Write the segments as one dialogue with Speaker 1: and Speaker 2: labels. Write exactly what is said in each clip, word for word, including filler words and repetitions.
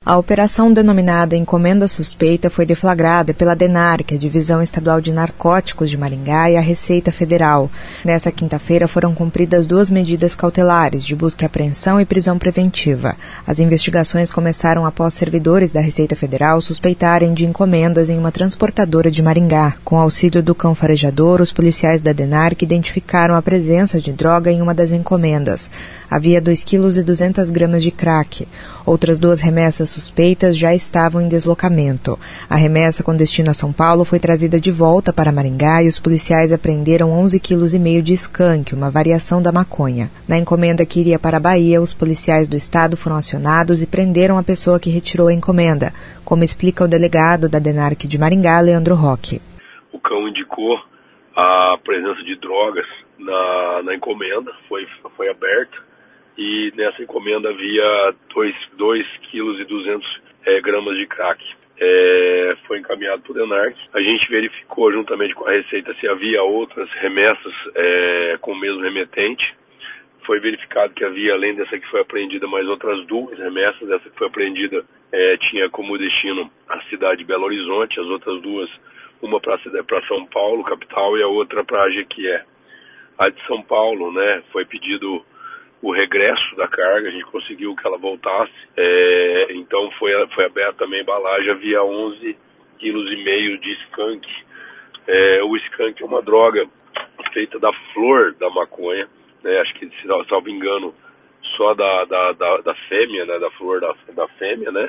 Speaker 1: A operação denominada Encomenda Suspeita foi deflagrada pela DENARC, a Divisão Estadual de Narcóticos de Maringá, e a Receita Federal. Nesta quinta-feira foram cumpridas duas medidas cautelares de busca e apreensão e prisão preventiva. As investigações começaram após servidores da Receita Federal suspeitarem de encomendas em uma transportadora de Maringá. Com auxílio do cão farejador, os policiais da DENARC identificaram a presença de droga em uma das encomendas. Havia dois quilos e duzentas gramas de crack. Outras duas remessas suspeitas já estavam em deslocamento. A remessa com destino a São Paulo foi trazida de volta para Maringá e os policiais apreenderam onze quilos e meio de skunk, uma variação da maconha. Na encomenda que iria para a Bahia, os policiais do estado foram acionados e prenderam a pessoa que retirou a encomenda, como explica o delegado da DENARC de Maringá, Leandro Roque.
Speaker 2: O cão indicou a presença de drogas na, na encomenda, foi, foi aberta. E nessa encomenda havia dois quilos e duzentas é, gramas de crack. É, foi encaminhado para o DENARC. A gente verificou juntamente com a Receita se havia outras remessas é, com o mesmo remetente. Foi verificado que havia, além dessa que foi apreendida, mais outras duas remessas. Essa que foi apreendida é, tinha como destino a cidade de Belo Horizonte, as outras duas, uma para São Paulo, capital, e a outra para Jequié. A de São Paulo, né, foi pedido o regresso da carga, a gente conseguiu que ela voltasse, é, então foi, foi aberta também a embalagem, havia onze quilos e meio de skunk. É, o skunk é uma droga feita da flor da maconha, né, acho que, se não me engano, só da, da, da, da fêmea, né, da flor da, da fêmea, né,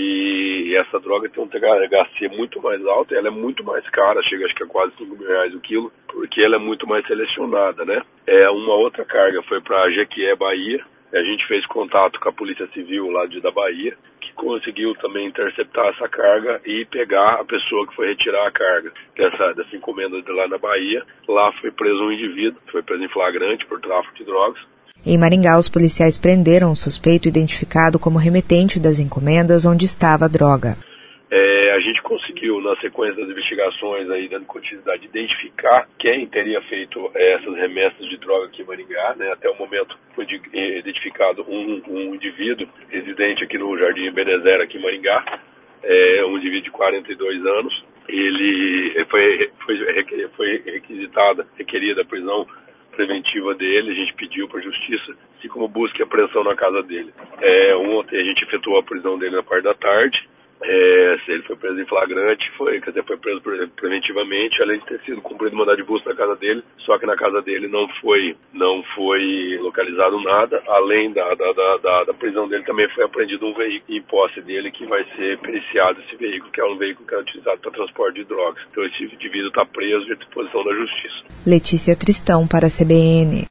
Speaker 2: e essa droga tem um T H C muito mais alto, ela é muito mais cara, chega acho que a quase cinco mil reais o quilo, porque ela é muito mais selecionada, né. É, uma outra carga foi para Jequié, Bahia. A gente fez contato com a Polícia Civil lá de, da Bahia, que conseguiu também interceptar essa carga e pegar a pessoa que foi retirar a carga dessa, dessa encomenda de lá na Bahia. Lá foi preso um indivíduo, foi preso em flagrante por tráfico de drogas.
Speaker 1: Em Maringá, os policiais prenderam um suspeito identificado como remetente das encomendas onde estava a droga.
Speaker 2: É, a gente conseguiu, na sequência das investigações, aí, dando continuidade, identificar quem teria feito é, essas remessas de droga aqui em Maringá, né? Até o momento foi de, é, identificado um, um indivíduo residente aqui no Jardim Ebenezer, aqui em Maringá, é, um indivíduo de quarenta e dois anos. Ele foi, foi, foi requisitada, requerida a prisão preventiva dele, a gente pediu para a justiça, assim como busca e apreensão na casa dele. É, ontem a gente efetuou a prisão dele na parte da tarde. É, ele foi preso em flagrante, foi, quer dizer, foi preso preventivamente, além de ter sido cumprido o mandado de busca na casa dele, só que na casa dele não foi, não foi localizado nada, além da, da, da, da prisão dele também foi apreendido um veículo em posse dele que vai ser periciado esse veículo, que é um veículo que é utilizado para transporte de drogas. Então esse indivíduo está preso e à disposição da justiça.
Speaker 1: Letícia Tristão para a C B N.